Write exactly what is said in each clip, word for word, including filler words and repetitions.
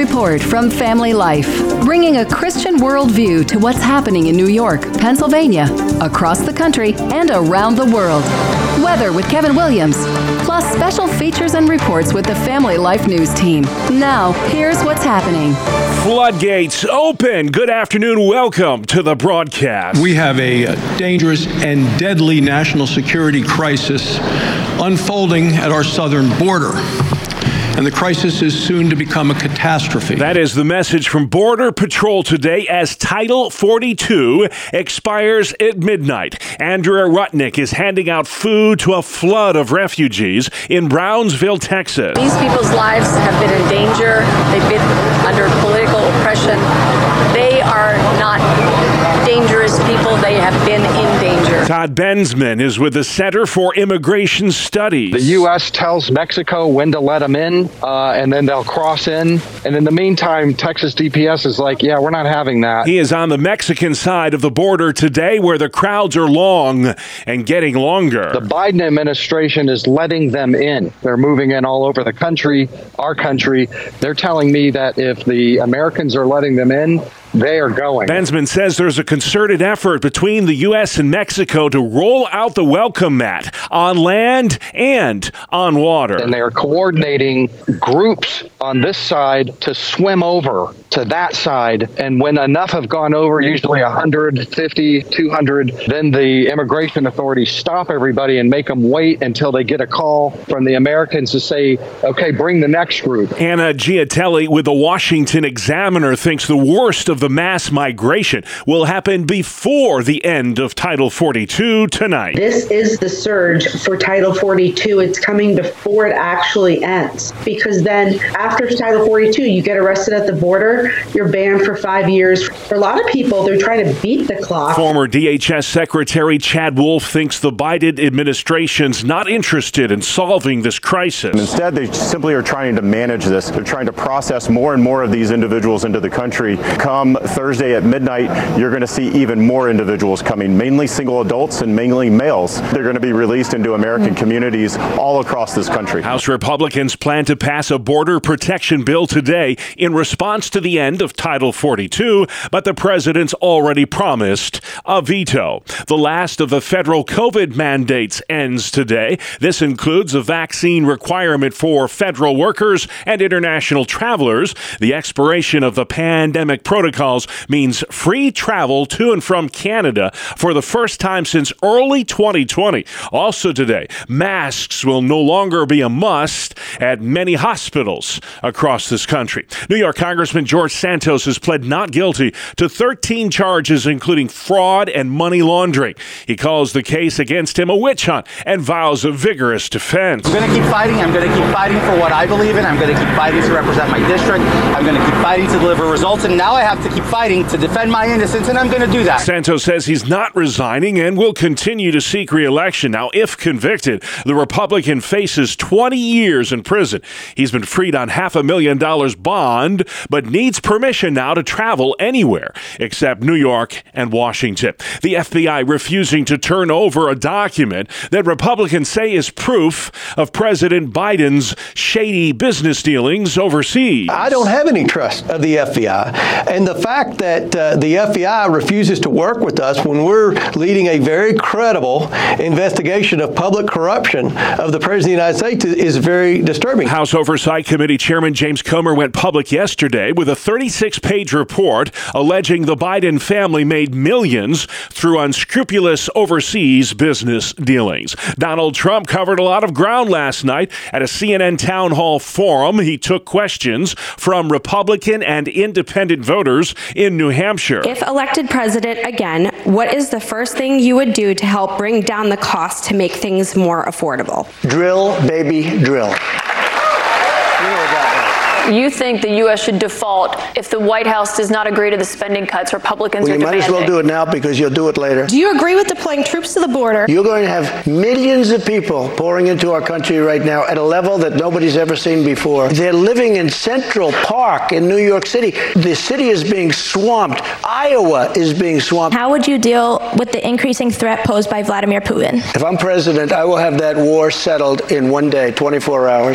Report from Family Life, bringing a Christian worldview to what's happening in New York, Pennsylvania, across the country, and around the world. Weather with Kevin Williams, plus special features and reports with the Family Life News team. Now, here's what's happening. Floodgates open. Good afternoon. Welcome to the broadcast. We have a dangerous and deadly national security crisis unfolding at our southern border. And the crisis is soon to become a catastrophe. That is the message from Border Patrol today as Title forty-two expires at midnight. Andrea Rutnick is handing out food to a flood of refugees in Brownsville, Texas. These people's lives have been in danger. They've been under political oppression. They are not dangerous people. They have been in danger. Todd Bensman is with the Center for Immigration Studies. The U S tells Mexico when to let them in, uh, and then they'll cross in. And in the meantime, Texas D P S is like, yeah, we're not having that. He is on the Mexican side of the border today where the crowds are long and getting longer. The Biden administration is letting them in. They're moving in all over the country, our country. They're telling me that if the Americans are letting them in, they are going. Bensman says there's a concerted effort between the U S and Mexico to roll out the welcome mat on land and on water. And they are coordinating groups on this side to swim over to that side. And when enough have gone over, usually one hundred fifty, two hundred, then the immigration authorities stop everybody and make them wait until they get a call from the Americans to say, okay, bring the next group. Anna Giatelli with the Washington Examiner thinks the worst of the mass migration will happen before the end of Title forty-two tonight. This is the surge for Title forty-two. It's coming before it actually ends, because then after Title forty-two, you get arrested at the border, you're banned for five years. For a lot of people, they're trying to beat the clock. Former D H S Secretary Chad Wolf thinks the Biden administration's not interested in solving this crisis. Instead, they simply are trying to manage this. They're trying to process more and more of these individuals into the country. Come Thursday at midnight, you're going to see even more individuals coming, mainly single adults and mainly males. They're going to be released into American communities all across this country. House Republicans plan to pass a border protection bill today in response to the end of Title forty-two, but the president's already promised a veto. The last of the federal COVID mandates ends today. This includes a vaccine requirement for federal workers and international travelers. The expiration of the pandemic protocols means free travel to and from Canada for the first time since early twenty twenty. Also today, masks will no longer be a must at many hospitals across this country. New York Congressman George Santos has pled not guilty to thirteen charges, including fraud and money laundering. He calls the case against him a witch hunt and vows a vigorous defense. I'm going to keep fighting. I'm going to keep fighting for what I believe in. I'm going to keep fighting to represent my district. I'm going to keep fighting to deliver results. And now I have to keep fighting to defend my innocence, and I'm going to do that. Santos says he's not resigning and will continue to seek re-election. Now, if convicted, the Republican faces twenty years in prison. He's been freed on half a million dollars bond, but needs permission now to travel anywhere except New York and Washington. The F B I refusing to turn over a document that Republicans say is proof of President Biden's shady business dealings overseas. I don't have any trust of the F B I. And the fact that uh, the F B I refuses to work with us when we're leading a very credible investigation of public corruption of the President of the United States is very disturbing. House Oversight Committee Chairman James Comer went public yesterday with a thirty-six page report alleging the Biden family made millions through unscrupulous overseas business dealings. Donald Trump covered a lot of ground last night at a C N N town hall forum. He took questions from Republican and independent voters in New Hampshire. If elected president again, what is the first thing you would do to help bring down the cost to make things more affordable? Drill, baby, drill. You think the U S should default if the White House does not agree to the spending cuts Republicans well, are demanding? You might as well do it now because you'll do it later. Do you agree with deploying troops to the border? You're going to have millions of people pouring into our country right now at a level that nobody's ever seen before. They're living in Central Park in New York City. The city is being swamped. Iowa is being swamped. How would you deal with the increasing threat posed by Vladimir Putin? If I'm president, I will have that war settled in one day, twenty-four hours.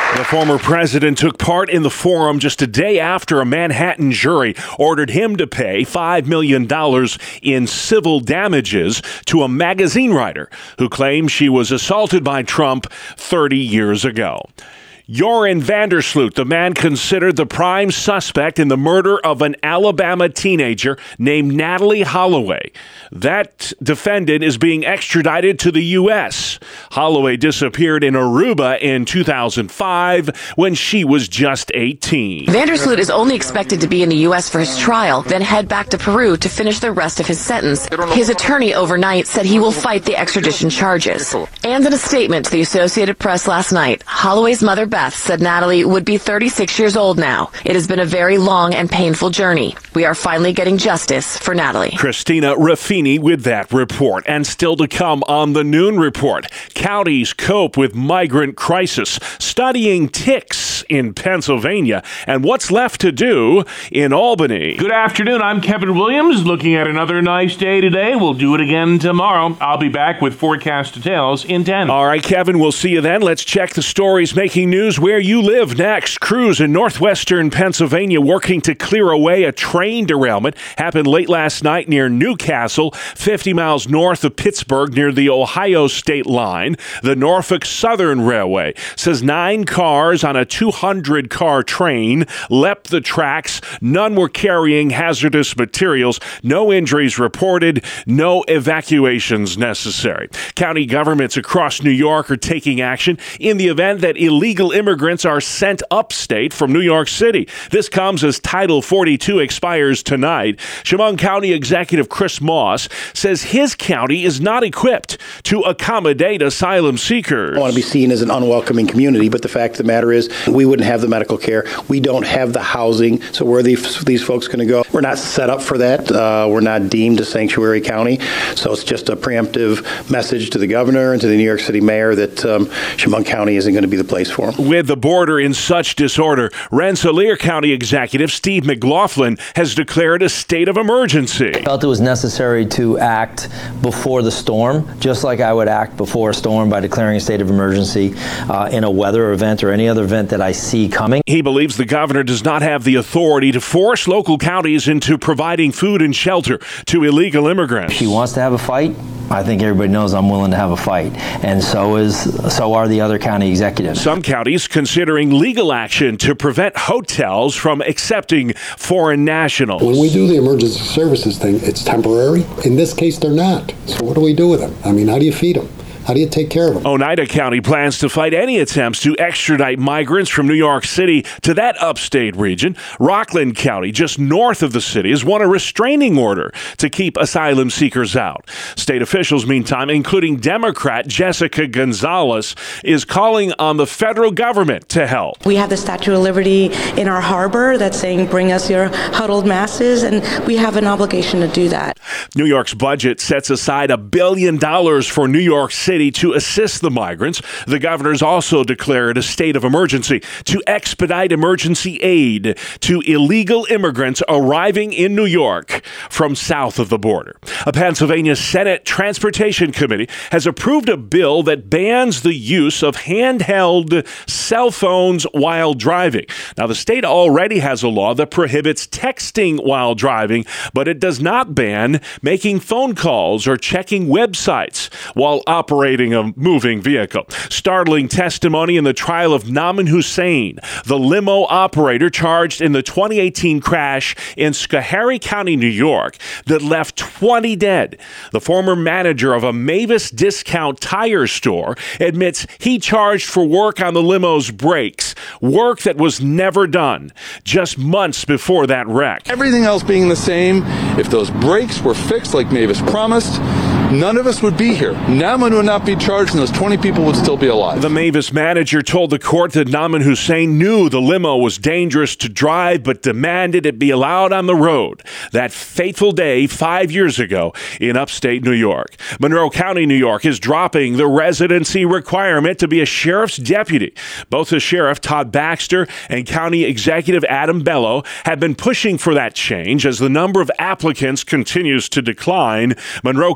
The former president took part in the forum just a day after a Manhattan jury ordered him to pay five million dollars in civil damages to a magazine writer who claimed she was assaulted by Trump thirty years ago. Joran Vandersloot, the man considered the prime suspect in the murder of an Alabama teenager named Natalee Holloway. That defendant is being extradited to the U S. Holloway disappeared in Aruba in two thousand five when she was just eighteen. Vandersloot is only expected to be in the U S for his trial, then head back to Peru to finish the rest of his sentence. His attorney overnight said he will fight the extradition charges. And in a statement to the Associated Press last night, Holloway's mother, Beth, said Natalee would be thirty-six years old now. It has been a very long and painful journey. We are finally getting justice for Natalee. Christina Raffini with that report. And still to come on the Noon Report, counties cope with migrant crisis, studying ticks in Pennsylvania, and what's left to do in Albany. Good afternoon. I'm Kevin Williams, looking at another nice day today. We'll do it again tomorrow. I'll be back with forecast details in ten. All right, Kevin, we'll see you then. Let's check the stories making news where you live next. Crews in northwestern Pennsylvania working to clear away a train derailment happened late last night near Newcastle, fifty miles north of Pittsburgh near the Ohio state line. The Norfolk Southern Railway says nine cars on a two hundred car train leapt the tracks. None were carrying hazardous materials. No injuries reported. No evacuations necessary. County governments across New York are taking action in the event that illegal immigrants are sent upstate from New York City. This comes as Title forty-two expires tonight. Chemung County Executive Chris Moss says his county is not equipped to accommodate asylum seekers. I don't want to be seen as an unwelcoming community, but the fact of the matter is we wouldn't have the medical care. We don't have the housing. So where are these, these folks going to go? We're not set up for that. Uh, we're not deemed a sanctuary county. So it's just a preemptive message to the governor and to the New York City mayor that um, Chemung County isn't going to be the place for them. With the border in such disorder, Rensselaer County Executive Steve McLaughlin has declared a state of emergency. I felt it was necessary to act before the storm, just like I would act before a storm by declaring a state of emergency uh, in a weather event or any other event that I see coming. He believes the governor does not have the authority to force local counties into providing food and shelter to illegal immigrants. If he wants to have a fight, I think everybody knows I'm willing to have a fight, and so is so are the other county executives. Some counties considering legal action to prevent hotels from accepting foreign nationals. When we do the emergency services thing, it's temporary. In this case, they're not. So what do we do with them? I mean, how do you feed them? How do you take care of them? Oneida County plans to fight any attempts to extradite migrants from New York City to that upstate region. Rockland County, just north of the city, has won a restraining order to keep asylum seekers out. State officials, meantime, including Democrat Jessica Gonzalez, is calling on the federal government to help. We have the Statue of Liberty in our harbor that's saying, bring us your huddled masses, and we have an obligation to do that. New York's budget sets aside a billion dollars for New York City to assist the migrants. The governor's also declared a state of emergency to expedite emergency aid to illegal immigrants arriving in New York from south of the border. A Pennsylvania Senate Transportation Committee has approved a bill that bans the use of handheld cell phones while driving. Now, the state already has a law that prohibits texting while driving, but it does not ban making phone calls or checking websites while operating a moving vehicle. Startling testimony in the trial of Naaman Hussein, the limo operator charged in the twenty eighteen crash in Schoharie County, New York, that left twenty dead. The former manager of a Mavis discount tire store admits he charged for work on the limo's brakes, work that was never done, just months before that wreck. Everything else being the same, if those brakes were fixed like Mavis promised, none of us would be here. Naaman would not be charged, and those twenty people would still be alive. The Mavis manager told the court that Naaman Hussein knew the limo was dangerous to drive, but demanded it be allowed on the road that fateful day five years ago in upstate New York. Monroe County, New York, is dropping the residency requirement to be a sheriff's deputy. Both the sheriff, Todd Baxter, and county executive Adam Bello have been pushing for that change as the number of applicants continues to decline. Monroe County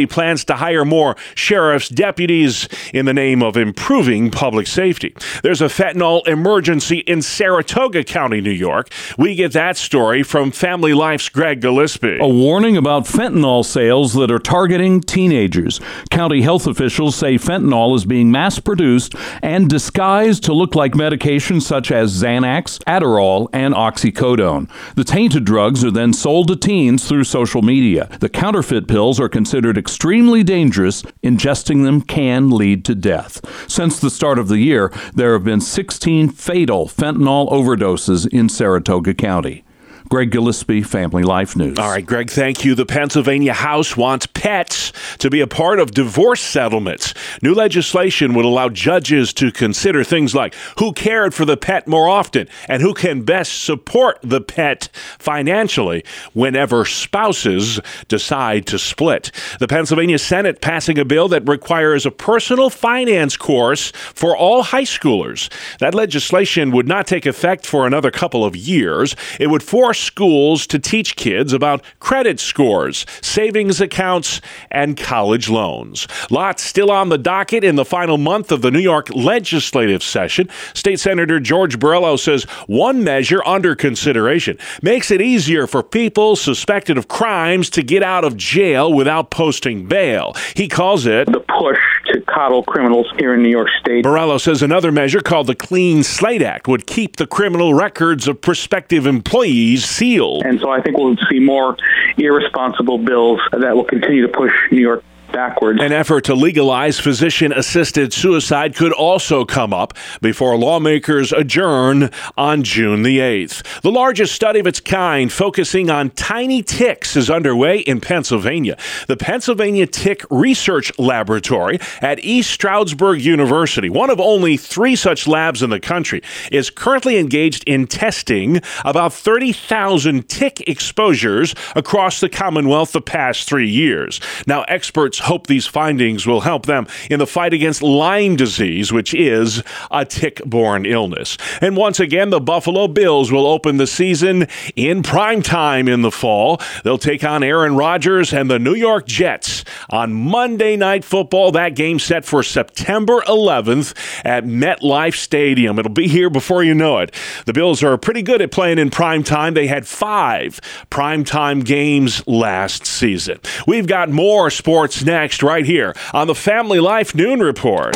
plans to hire more sheriff's deputies in the name of improving public safety. There's a fentanyl emergency in Saratoga County, New York. We get that story from Family Life's Greg Gillespie. A warning about fentanyl sales that are targeting teenagers. County health officials say fentanyl is being mass-produced and disguised to look like medications such as Xanax, Adderall, and oxycodone. The tainted drugs are then sold to teens through social media. The counterfeit pills are considered extremely dangerous. Ingesting them can lead to death. Since the start of the year, there have been sixteen fatal fentanyl overdoses in Saratoga County. Greg Gillespie, Family Life News. All right, Greg, thank you. The Pennsylvania House wants pets to be a part of divorce settlements. New legislation would allow judges to consider things like who cared for the pet more often and who can best support the pet financially whenever spouses decide to split. The Pennsylvania Senate passing a bill that requires a personal finance course for all high schoolers. That legislation would not take effect for another couple of years. It would force schools to teach kids about credit scores, savings accounts, and college loans. Lots still on the docket in the final month of the New York legislative session. State Senator George Borrello says one measure under consideration makes it easier for people suspected of crimes to get out of jail without posting bail. He calls it the push to coddle criminals here in New York State. Borrello says another measure called the Clean Slate Act would keep the criminal records of prospective employees sealed. And so I think we'll see more irresponsible bills that will continue to push New York backwards. An effort to legalize physician-assisted suicide could also come up before lawmakers adjourn on June the eighth. The largest study of its kind focusing on tiny ticks is underway in Pennsylvania. The Pennsylvania Tick Research Laboratory at East Stroudsburg University, one of only three such labs in the country, is currently engaged in testing about thirty thousand tick exposures across the Commonwealth the past three years. Now, experts hope these findings will help them in the fight against Lyme disease, which is a tick-borne illness. And once again, the Buffalo Bills will open the season in prime time in the fall. They'll take on Aaron Rodgers and the New York Jets on Monday Night Football. That game set for September eleventh at MetLife Stadium. It'll be here before you know it. The Bills are pretty good at playing in prime time. They had five primetime games last season. We've got more sports next right here on the Family Life Noon Report.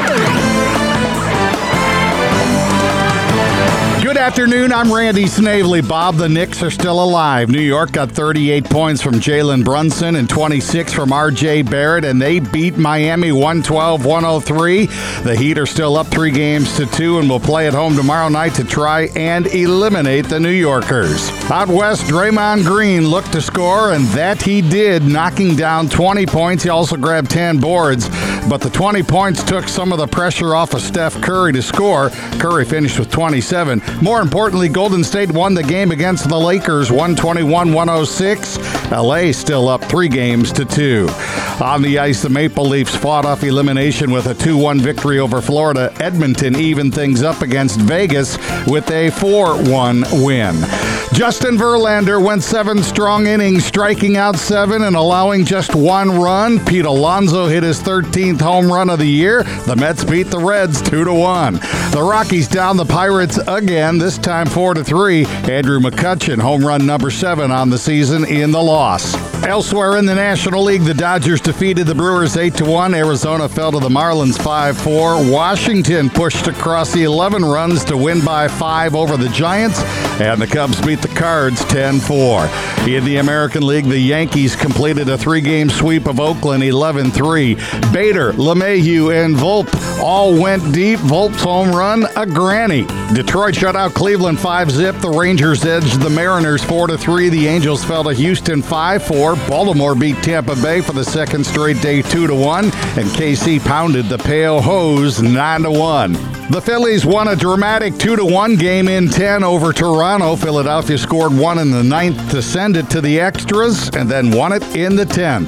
Good afternoon, I'm Randy Snavely. Bob, the Knicks are still alive. New York got thirty-eight points from Jalen Brunson and twenty-six from R J Barrett, and they beat Miami one twelve to one oh three. The Heat are still up three games to two and will play at home tomorrow night to try and eliminate the New Yorkers. Out west, Draymond Green looked to score, and that he did, knocking down twenty points. He also grabbed ten boards, but the twenty points took some of the pressure off of Steph Curry to score. Curry finished with twenty-seven. More importantly, Golden State won the game against the Lakers one twenty-one to one oh six. L A still up three games to two. On the ice, the Maple Leafs fought off elimination with a two one victory over Florida. Edmonton evened things up against Vegas with a four one win. Justin Verlander went seven strong innings, striking out seven and allowing just one run. Pete Alonso hit his thirteenth home run of the year. The Mets beat the Reds two to one. The Rockies down the Pirates again, this time four to three. Andrew McCutchen, home run number seven on the season in the loss. Elsewhere in the National League, the Dodgers defeated the Brewers eight to one. Arizona fell to the Marlins five four. Washington pushed across the eleven runs to win by five over the Giants. And the Cubs beat the Cards ten four. In the American League, the Yankees completed a three-game sweep of Oakland eleven three. Bader, LeMahieu, and Volpe all went deep. Volpe's home run, a granny. Detroit shut out Cleveland five zip. The Rangers edged the Mariners four to three. The Angels fell to Houston five four. Baltimore beat Tampa Bay for the second straight day two to one. And K C pounded the Pale Hose nine to one. The Phillies won a dramatic two to one game in ten over Toronto. Philadelphia scored one in the ninth to send it to the extras and then won it in the tenth.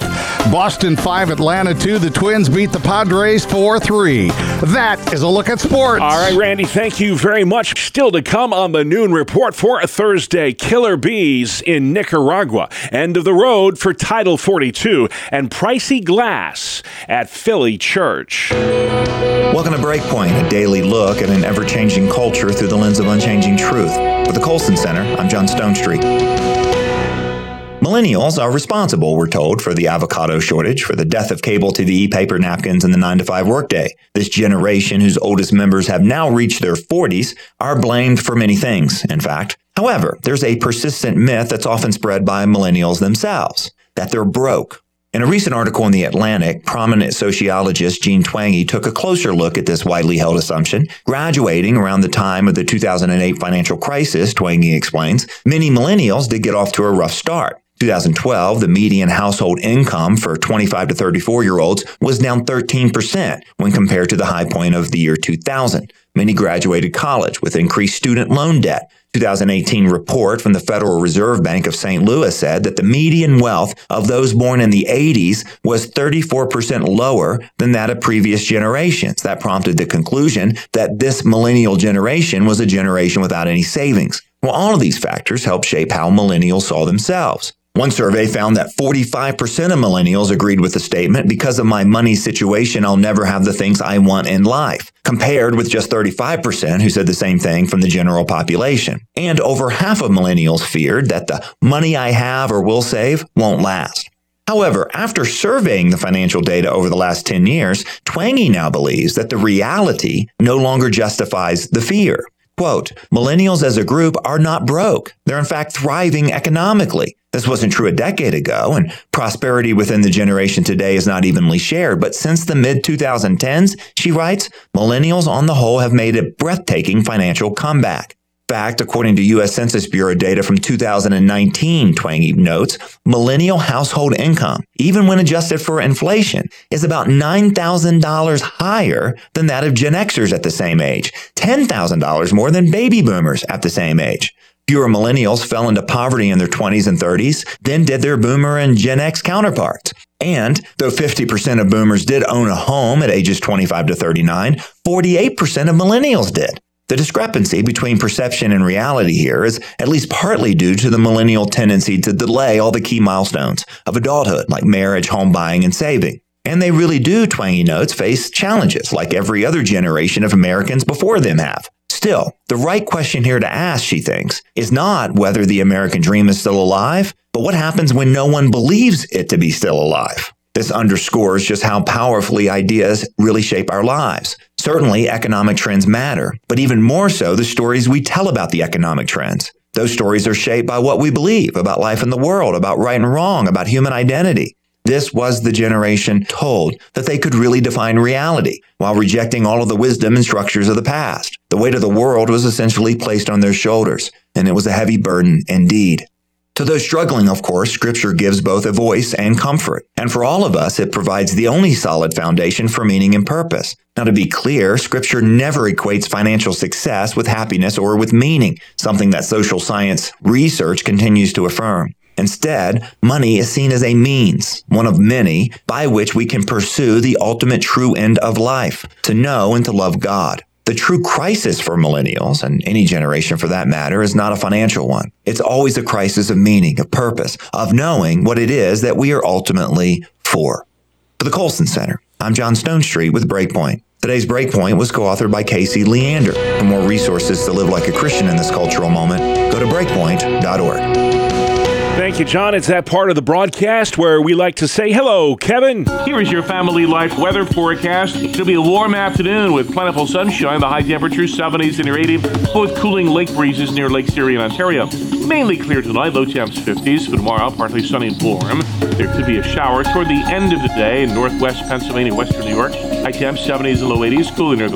Boston five, Atlanta two. The Twins beat the Padres four three. That is a look at sports. All right, Randy, thank you very much. Still to come on the Noon Report for a Thursday, Killer Bees in Nicaragua, end of the road for Title forty-two, and pricey glass at Philly Church. Welcome to Breakpoint, a daily look at an ever-changing culture through the lens of unchanging truth. For the Colson Center, I'm John Stonestreet. Millennials are responsible, we're told, for the avocado shortage, for the death of cable T V, paper napkins, and the nine to five workday. This generation, whose oldest members have now reached their forties, are blamed for many things, in fact. However, there's a persistent myth that's often spread by millennials themselves, that they're broke. In a recent article in The Atlantic, prominent sociologist Jean Twenge took a closer look at this widely held assumption. Graduating around the time of the two thousand eight financial crisis, Twenge explains, many millennials did get off to a rough start. twenty twelve, the median household income for twenty-five to thirty-four-year-olds was down thirteen percent when compared to the high point of the year two thousand. Many graduated college with increased student loan debt. twenty eighteen report from the Federal Reserve Bank of Saint Louis said that the median wealth of those born in the eighties was thirty-four percent lower than that of previous generations. That prompted the conclusion that this millennial generation was a generation without any savings. Well, all of these factors help shape how millennials saw themselves. One survey found that forty-five percent of millennials agreed with the statement, because of my money situation, I'll never have the things I want in life, compared with just thirty-five percent who said the same thing from the general population. And over half of millennials feared that the money I have or will save won't last. However, after surveying the financial data over the last ten years, Twenge now believes that the reality no longer justifies the fear. Quote, millennials as a group are not broke. They're in fact thriving economically. This wasn't true a decade ago, and prosperity within the generation today is not evenly shared. But since the mid twenty tens, she writes, millennials on the whole have made a breathtaking financial comeback. In fact, according to U S Census Bureau data from two thousand nineteen, Twenge notes, millennial household income, even when adjusted for inflation, is about nine thousand dollars higher than that of Gen Xers at the same age, ten thousand dollars more than baby boomers at the same age. Fewer millennials fell into poverty in their twenties and thirties than did their boomer and Gen X counterparts. And though fifty percent of boomers did own a home at ages twenty-five to thirty-nine, forty-eight percent of millennials did. The discrepancy between perception and reality here is at least partly due to the millennial tendency to delay all the key milestones of adulthood, like marriage, home buying, and saving. And they really do, Twenge notes, face challenges like every other generation of Americans before them have. Still, the right question here to ask, she thinks, is not whether the American dream is still alive, but what happens when no one believes it to be still alive. This underscores just how powerfully ideas really shape our lives. Certainly, economic trends matter, but even more so the stories we tell about the economic trends. Those stories are shaped by what we believe about life in the world, about right and wrong, about human identity. This was the generation told that they could really define reality while rejecting all of the wisdom and structures of the past. The weight of the world was essentially placed on their shoulders, and it was a heavy burden indeed. To those struggling, of course, Scripture gives both a voice and comfort. And for all of us, it provides the only solid foundation for meaning and purpose. Now, to be clear, Scripture never equates financial success with happiness or with meaning, something that social science research continues to affirm. Instead, money is seen as a means, one of many, by which we can pursue the ultimate true end of life, to know and to love God. The true crisis for millennials, and any generation for that matter, is not a financial one. It's always a crisis of meaning, of purpose, of knowing what it is that we are ultimately for. For the Colson Center, I'm John Stonestreet with Breakpoint. Today's Breakpoint was co-authored by Casey Leander. For more resources to live like a Christian in this cultural moment, go to breakpoint dot org. Thank you, John. It's that part of the broadcast where we like to say hello, Kevin. Here is your Family Life weather forecast. It'll be a warm afternoon with plentiful sunshine. The high temperature seventies and near eighty, with cooling lake breezes near Lake Erie in Ontario. Mainly clear tonight, low temps fifties. For tomorrow, partly sunny and warm. There could be a shower toward the end of the day in northwest Pennsylvania, western New York. High temps seventies and low eighties, cooling near the lakes.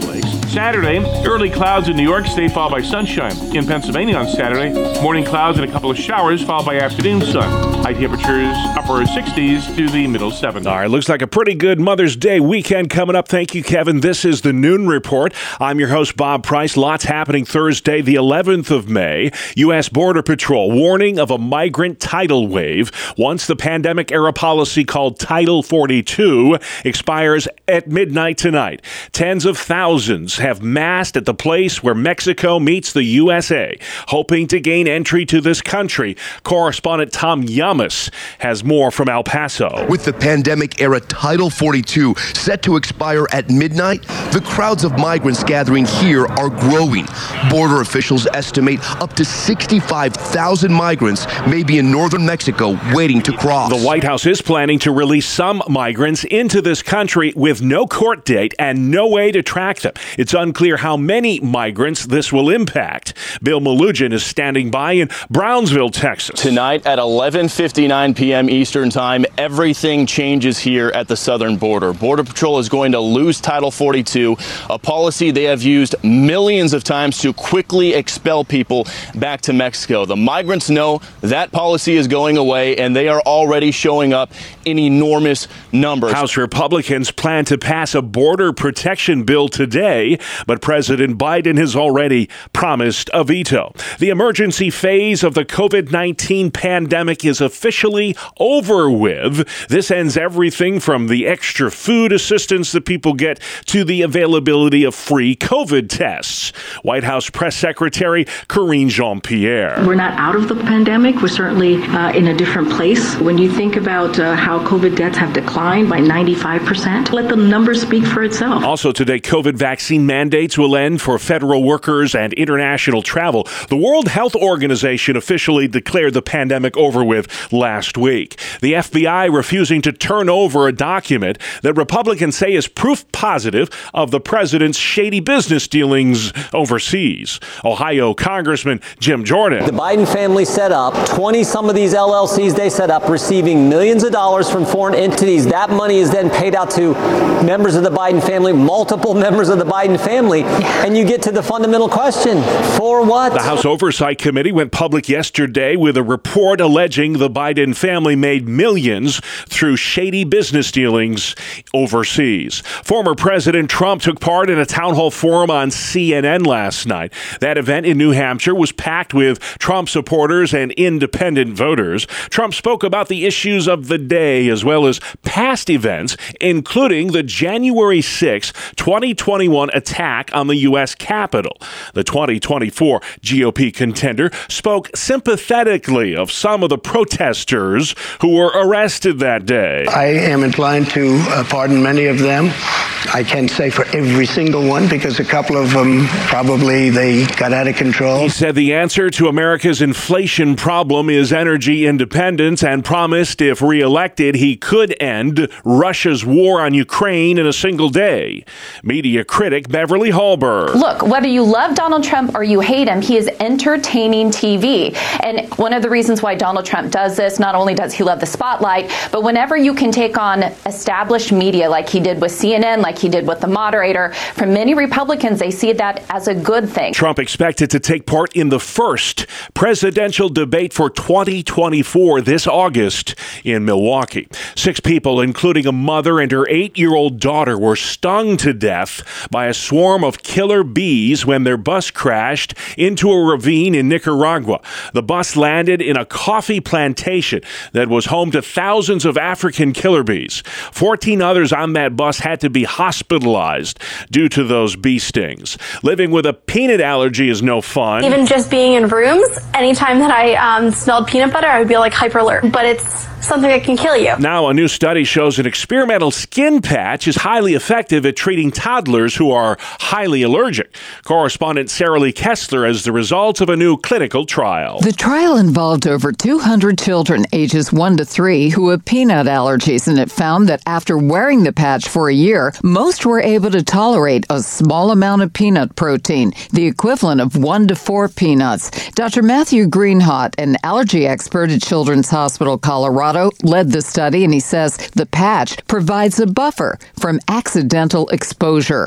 Saturday, early clouds in New York State, followed by sunshine. In Pennsylvania on Saturday, morning clouds and a couple of showers, followed by afternoon sun. High temperatures upper sixties to the middle seventies. All right, looks like a pretty good Mother's Day weekend coming up. Thank you, Kevin. This is the Noon Report. I'm your host, Bob Price. Lots happening Thursday, the eleventh of May. U S. Border Patrol warning of a migrant tidal wave once the pandemic-era policy called Title forty-two expires at midnight tonight. Tens of thousands have massed at the place where Mexico meets the U S A, hoping to gain entry to this country. Correspondent Tom Yamas has more from El Paso. With the pandemic-era Title forty-two set to expire at midnight, the crowds of migrants gathering here are growing. Border officials estimate up to sixty-five thousand migrants may be in northern Mexico waiting to cross. The White House is planning to release some migrants into this country with no court date and no way to track them. It's unclear how many migrants this will impact. Bill Malugin is standing by in Brownsville, Texas. Tonight at eleven fifty-nine p.m. Eastern Time, everything changes here at the southern border. Border Patrol is going to lose Title forty-two, a policy they have used millions of times to quickly expel people back to Mexico. The migrants know that policy is going away, and they are already showing up in enormous numbers. House Republicans plan to pass a border protection bill today, but President Biden has already promised a veto. The emergency phase of the covid nineteen pandemic is officially over with. This ends everything from the extra food assistance that people get to the availability of free COVID tests. White House Press Secretary Karine Jean-Pierre. We're not out of the pandemic. We're certainly uh, in a different place. When you think about uh, how COVID deaths have declined by ninety-five percent, let the numbers speak for itself. Also today, COVID vaccine mandates will end for federal workers and international travel. The World Health Organization officially declared the pandemic over with last week. The F B I refusing to turn over a document that Republicans say is proof positive of the president's shady business dealings overseas. Ohio Congressman Jim Jordan. The Biden family set up twenty some of these L L Cs they set up, receiving millions of dollars from foreign entities. That money is then paid out to members of the Biden family, multiple members of the Biden family, and you get to the fundamental question, for what? The House Oversight Committee went public yesterday with a report alleging the Biden family made millions through shady business dealings overseas. Former President Trump took part in a town hall forum on C N N last night. That event in New Hampshire was packed with Trump supporters and independent voters. Trump spoke about the issues of the day as well as past events, including the January sixth, twenty twenty-one attack on the U S Capitol. The twenty twenty-four G O P contender spoke sympathetically of some of the protesters who were arrested that day. I am inclined to uh, pardon many of them. I can't say for every single one because a couple of them probably they got out of control. He said the answer to America's inflation problem is energy independence and promised if reelected he could end Russia's war on Ukraine in a single day. Media critic Beverly Hallberg. Look, whether you love Donald Trump or you hate him, he is entertaining T V. And one of the reasons why Donald Trump does this, not only does he love the spotlight, but whenever you can take on established media like he did with C N N, like he did with The Moderator, for many Republicans, they see that as a good thing. Trump expected to take part in the first presidential debate for twenty twenty-four this August in Milwaukee. Six people, including a mother and her eight-year-old daughter, were stung to death by a swarm of killer bees when their bus crashed into a ravine in Nicaragua. The bus landed in a coffee plantation that was home to thousands of African killer bees. fourteen others on that bus had to be hospitalized due to those bee stings. Living with a peanut allergy is no fun. Even just being in rooms, anytime that I um, smelled peanut butter, I would be like hyper alert. But it's something that can kill you. Now, a new study shows an experimental skin patch is highly effective at treating toddlers who are highly allergic. Correspondent Sarah Lee Kessler has the results of a new clinical trial. The trial involved over two hundred children ages one to three who have peanut allergies, and it found that after wearing the patch for a year, most were able to tolerate a small amount of peanut protein, the equivalent of one to four peanuts. Doctor Matthew Greenhot, an allergy expert at Children's Hospital Colorado, led the study, and he says the patch provides a buffer from accidental exposure. Your child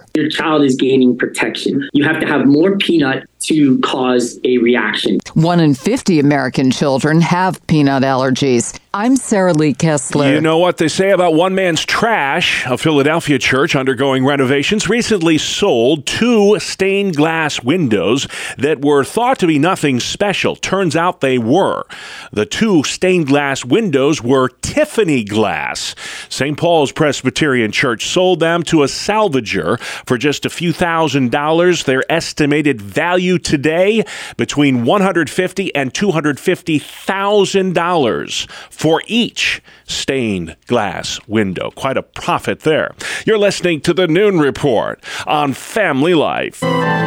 child is gaining protection. You have to have more peanut to cause a reaction. One in fifty American children have peanut allergies. I'm Sarah Lee Kessler. You know what they say about one man's trash? A Philadelphia church undergoing renovations recently sold two stained glass windows that were thought to be nothing special. Turns out they were. The two stained glass windows were Tiffany glass. Saint Paul's Presbyterian Church sold them to a salvager for just a few thousand dollars. Their estimated value today between one hundred fifty thousand dollars and two hundred fifty thousand dollars for each stained glass window. Quite a profit there. You're listening to the Noon Report on Family Life.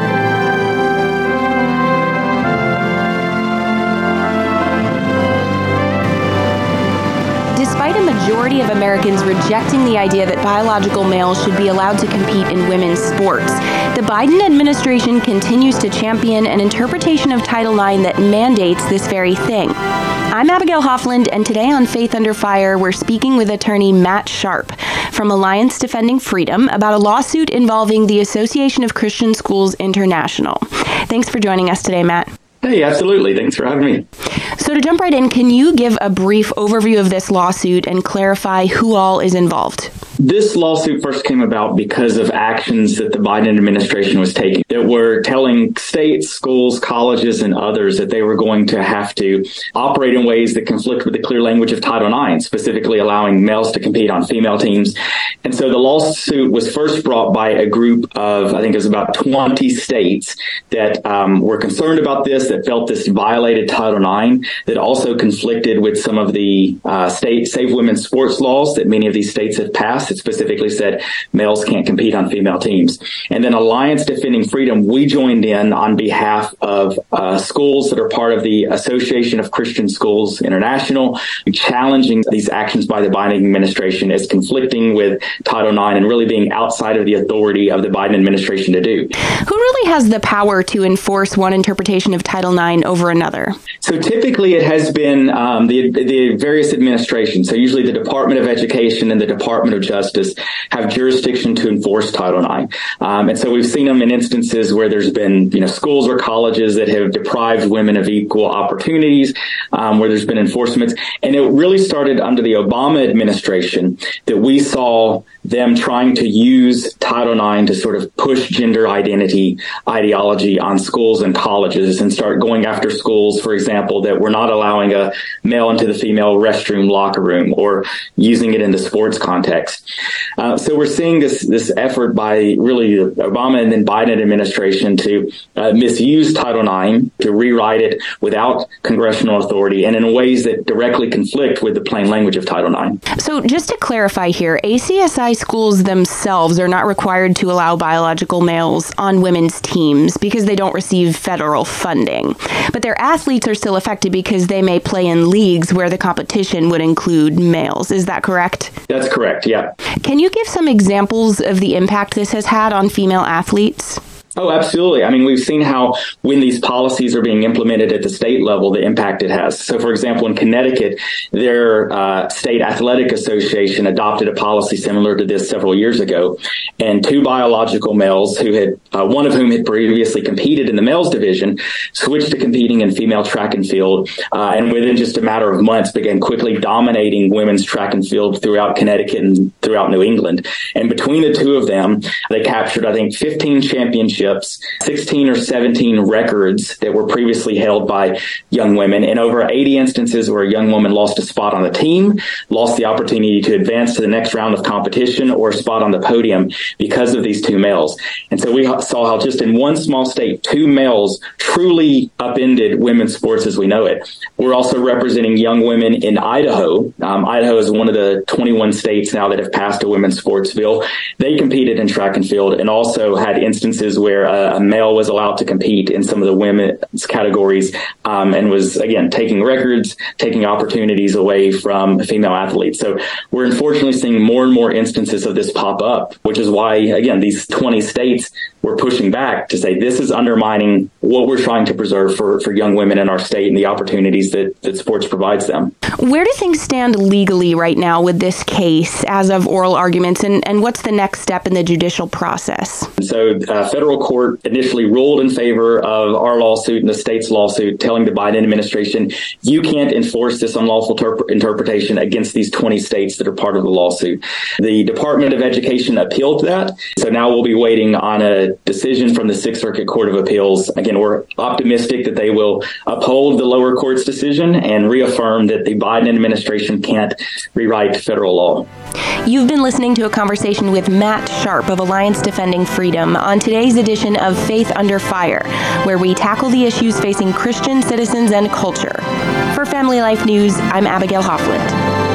Despite a majority of Americans rejecting the idea that biological males should be allowed to compete in women's sports, the Biden administration continues to champion an interpretation of Title nine that mandates this very thing. I'm Abigail Hoffland, and today on Faith Under Fire, we're speaking with attorney Matt Sharp from Alliance Defending Freedom about a lawsuit involving the Association of Christian Schools International. Thanks for joining us today, Matt. Hey, absolutely. Thanks for having me. So to jump right in, can you give a brief overview of this lawsuit and clarify who all is involved? This lawsuit first came about because of actions that the Biden administration was taking that were telling states, schools, colleges, and others that they were going to have to operate in ways that conflict with the clear language of Title nine, specifically allowing males to compete on female teams. And so the lawsuit was first brought by a group of, I think it was about twenty states that um, were concerned about this, that felt this violated Title nine, that also conflicted with some of the uh, state Save Women's Sports laws that many of these states have passed. It specifically said males can't compete on female teams. And then Alliance Defending Freedom, we joined in on behalf of uh, schools that are part of the Association of Christian Schools International, challenging these actions by the Biden administration as conflicting with Title nine and really being outside of the authority of the Biden administration to do. Who really has the power to enforce one interpretation of Title nine over another? So typically it has been um, the, the various administrations. So usually the Department of Education and the Department of Justice have jurisdiction to enforce Title nine. Um, and so we've seen them in instances where there's been, you know, schools or colleges that have deprived women of equal opportunities, um, where there's been enforcements. And it really started under the Obama administration that we saw them trying to use Title nine to sort of push gender identity ideology on schools and colleges and start going after schools, for example, that were not allowing a male into the female restroom locker room or using it in the sports context. Uh, so we're seeing this this effort by really the Obama and then Biden administration to uh, misuse Title nine, to rewrite it without congressional authority and in ways that directly conflict with the plain language of Title nine. So just to clarify here, A C S I schools themselves are not required to allow biological males on women's teams because they don't receive federal funding. But their athletes are still affected because they may play in leagues where the competition would include males. Is that correct? That's correct, yeah. Can you give some examples of the impact this has had on female athletes? Oh, absolutely. I mean, we've seen how when these policies are being implemented at the state level, the impact it has. So, for example, in Connecticut, their uh, state athletic association adopted a policy similar to this several years ago. And two biological males who had, uh, one of whom had previously competed in the males division, switched to competing in female track and field. Uh, and within just a matter of months, began quickly dominating women's track and field throughout Connecticut and throughout New England. And between the two of them, they captured, I think, fifteen championships, sixteen or seventeen records that were previously held by young women, and over eighty instances where a young woman lost a spot on the team, lost the opportunity to advance to the next round of competition or a spot on the podium because of these two males. And so we saw how just in one small state, two males truly upended women's sports as we know it. We're also representing young women in Idaho. Um, Idaho is one of the twenty-one states now that have passed a women's sports bill. They competed in track and field and also had instances where where a, a male was allowed to compete in some of the women's categories um, and was, again, taking records, taking opportunities away from female athletes. So we're unfortunately seeing more and more instances of this pop up, which is why, again, these twenty states were pushing back to say this is undermining what we're trying to preserve for, for young women in our state and the opportunities that, that sports provides them. Where do things stand legally right now with this case as of oral arguments, and, and what's the next step in the judicial process? So uh, federal court initially ruled in favor of our lawsuit and the state's lawsuit, telling the Biden administration, you can't enforce this unlawful terp- interpretation against these twenty states that are part of the lawsuit. The Department of Education appealed that. So now we'll be waiting on a decision from the Sixth Circuit Court of Appeals. Again, we're optimistic that they will uphold the lower court's decision and reaffirm that the Biden administration can't rewrite federal law. You've been listening to a conversation with Matt Sharp of Alliance Defending Freedom on today's edition of Faith Under Fire, where we tackle the issues facing Christian citizens and culture. For Family Life News, I'm Abigail Hoffland.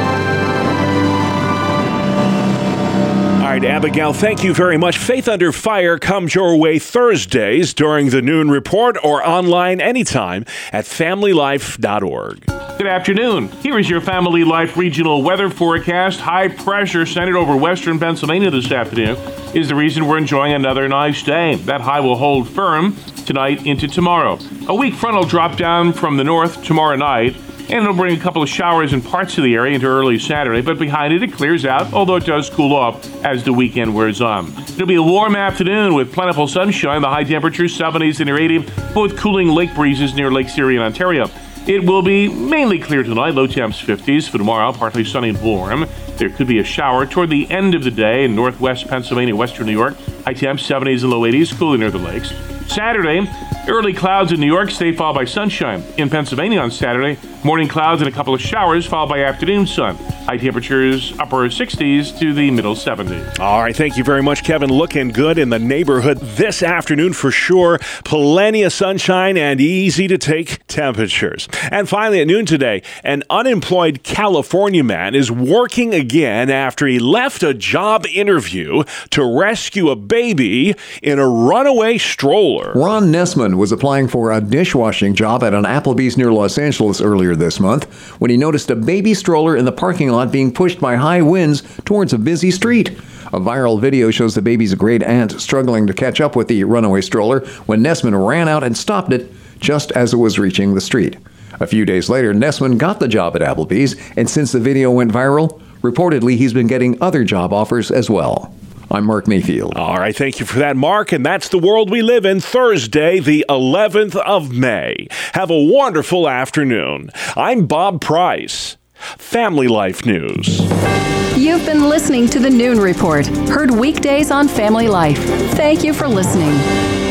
All right, Abigail, thank you very much. Faith Under Fire comes your way Thursdays during the Noon Report or online anytime at family life dot org. Good afternoon. Here is your Family Life regional weather forecast. High pressure centered over western Pennsylvania this afternoon is the reason we're enjoying another nice day. That high will hold firm tonight into tomorrow. A weak front will drop down from the north tomorrow night, and it'll bring a couple of showers in parts of the area into early Saturday, but behind it, it clears out, although it does cool off as the weekend wears on. It'll be a warm afternoon with plentiful sunshine, the high temperatures seventies and near eighty, both cooling lake breezes near Lake Erie and Ontario. It will be mainly clear tonight, low temps fifties. For tomorrow, partly sunny and warm. There could be a shower toward the end of the day in northwest Pennsylvania, western New York. High temps seventies and low eighties, cooling near the lakes. Saturday, early clouds in New York State, followed by sunshine. In Pennsylvania on Saturday, morning clouds and a couple of showers, followed by afternoon sun. High temperatures upper sixties to the middle seventies. All right, thank you very much, Kevin. Looking good in the neighborhood this afternoon for sure. Plenty of sunshine and easy to take temperatures. And finally, at noon today, an unemployed California man is working again after he left a job interview to rescue a baby in a runaway stroller. Ron Nessman was applying for a dishwashing job at an Applebee's near Los Angeles earlier this month when he noticed a baby stroller in the parking lot being pushed by high winds towards a busy street. A viral video shows the baby's great aunt struggling to catch up with the runaway stroller when Nessman ran out and stopped it just as it was reaching the street. A few days later, Nessman got the job at Applebee's, and since the video went viral, reportedly he's been getting other job offers as well. I'm Mark Mayfield. All right, thank you for that, Mark. And that's the world we live in, Thursday, the eleventh of May. Have a wonderful afternoon. I'm Bob Price. Family Life News. You've been listening to the Noon Report, heard weekdays on Family Life. Thank you for listening.